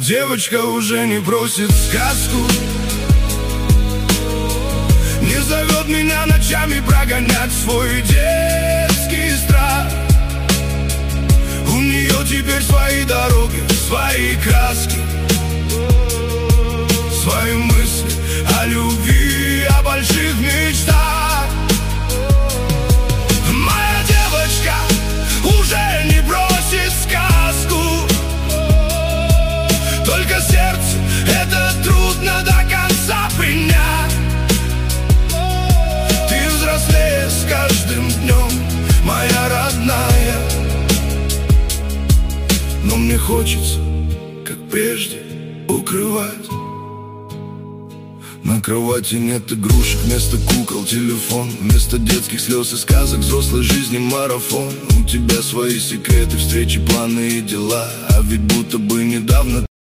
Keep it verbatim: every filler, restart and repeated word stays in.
девочка уже не просит сказку, не зовет меня ночами прогонять свой детский страх. У нее теперь свои дороги, свои краски, свои мысли о любви, о больших мечтах. Моя девочка уже не бросит сказку, только сердце это трудно до конца принять. Ты взрослее с каждым днем, моя родная, но мне хочется, как прежде, укрывать. На кровати нет игрушек, вместо кукол телефон, вместо детских слез и сказок взрослой жизни марафон. У тебя свои секреты, встречи, планы и дела, а ведь будто бы недавно